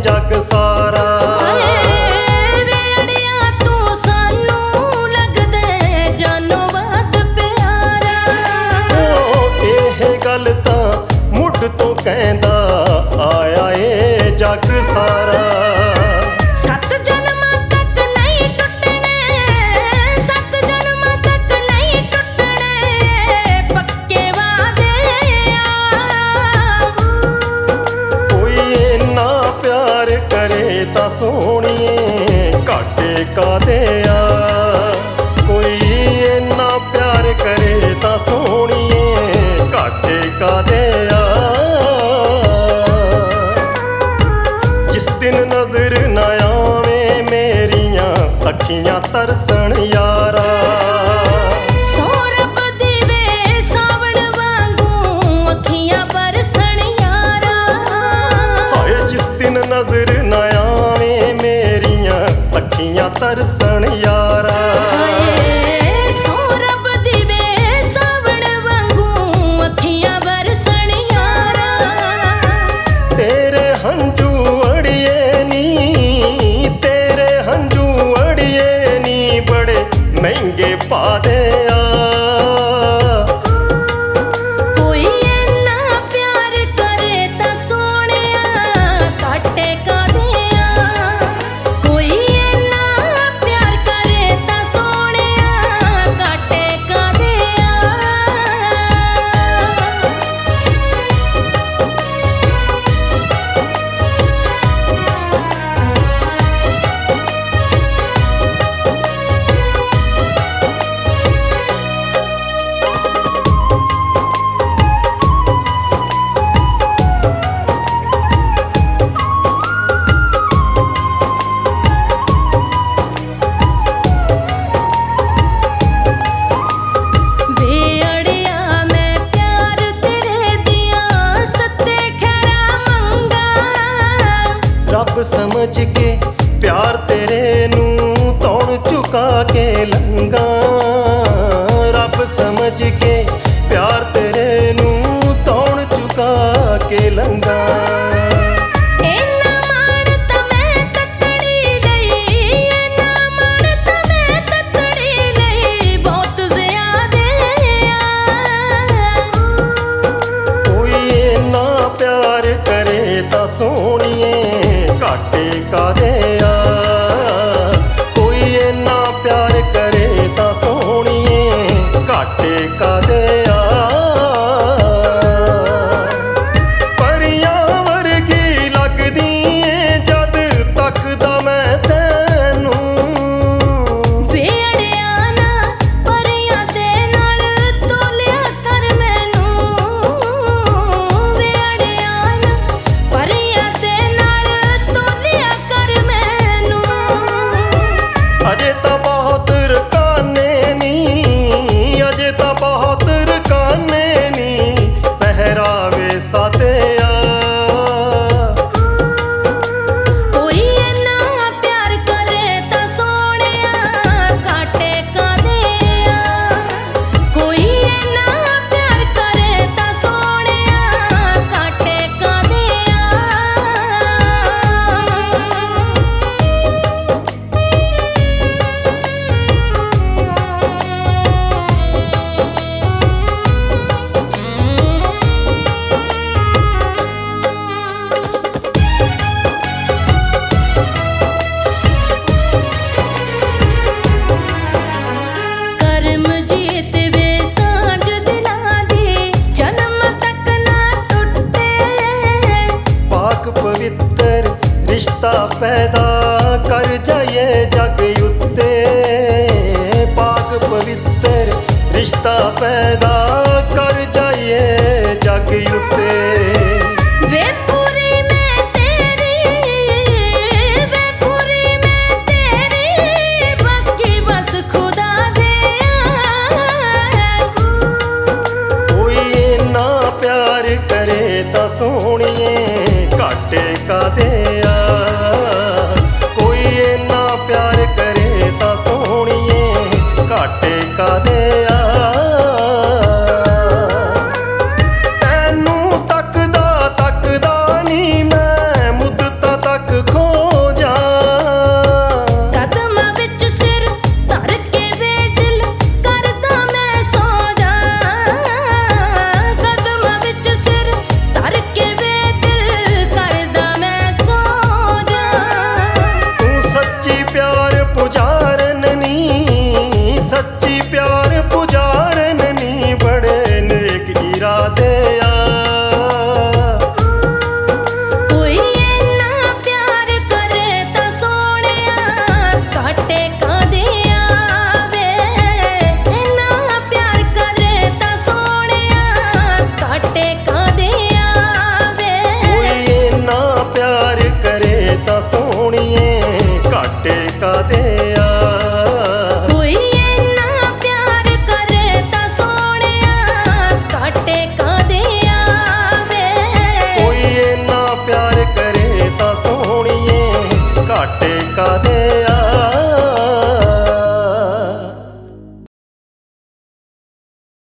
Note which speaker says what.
Speaker 1: जग सारा। तो कहंदा आया ए जग सारा।
Speaker 2: सत जन्म तक नहीं टुटने, सत जन्म तक नहीं टुटने पक्के वादे
Speaker 1: कोई इन्ना प्यार करे ता सोहणिए घाटे कादे आ। कोई इन्ना प्यार करे ता सोहणिए घाटे कादे आ। जिस दिन नजर न आवे मेरियां अखियां तरसन यारा।
Speaker 2: सोरब दीवे सावण वांगू अखियां बरसन यारा।
Speaker 1: हाय जिस दिन नजर न आवे मेरियां अखियां तरसन यारा। महंगे पा दे
Speaker 2: कोई इन्ना प्यार करे ता सोहणिया घाटे कादे आ। कोई इन्ना प्यार करे ता सोहणिया घाटे कादे
Speaker 1: रब समझ के प्यार तेरे नू तौण चुका के लंगा। रब समझ के प्यार तेरे नू तौण चुका के लंगा। कोई इन्ना प्यार करे ता सोहणिए घाटे कादे आ। कोई इन्ना प्यार करे ता सोहणिए घाटे कादे आ। परियां वर्गी लगदी ए जद तकदा मैं तैनू।
Speaker 2: वेड़िया ना परियां दे नाल तोलिया कर मैनू। वेड़िया ना परियां दे नाल तोलिया कर मैनू।
Speaker 1: अजे तो बहुत रकाने नी, अजे तो बहुत रकाने नी पहरावे सादे आ।
Speaker 2: कोई इन्ना प्यार करे ता सोहणिया घाटे कादे आ। कोई इन्ना प्यार करे ता सोहणिया घाटे कादे करम जीत वे सांझ दिलां दी जन्म तक ना टुटे।
Speaker 1: पाक पवित्र रिश्ता पैदा कर जाए जग उत्ते। पाक पवित्र रिश्ता पैदा कर जाए जग उत्ते।
Speaker 2: वे पूरी मैं तेरी, वे पूरी मैं तेरी बाकी बस खुदा दे
Speaker 1: कोई इन्ना प्यार करे ता सोहणिए घाटे कादे आ। कोई इन्ना प्यार करे ता सोहणिए घाटे कादे आ। तैनू तकदा तकदा नी मैं मुद्दतां तक ਤਾਂ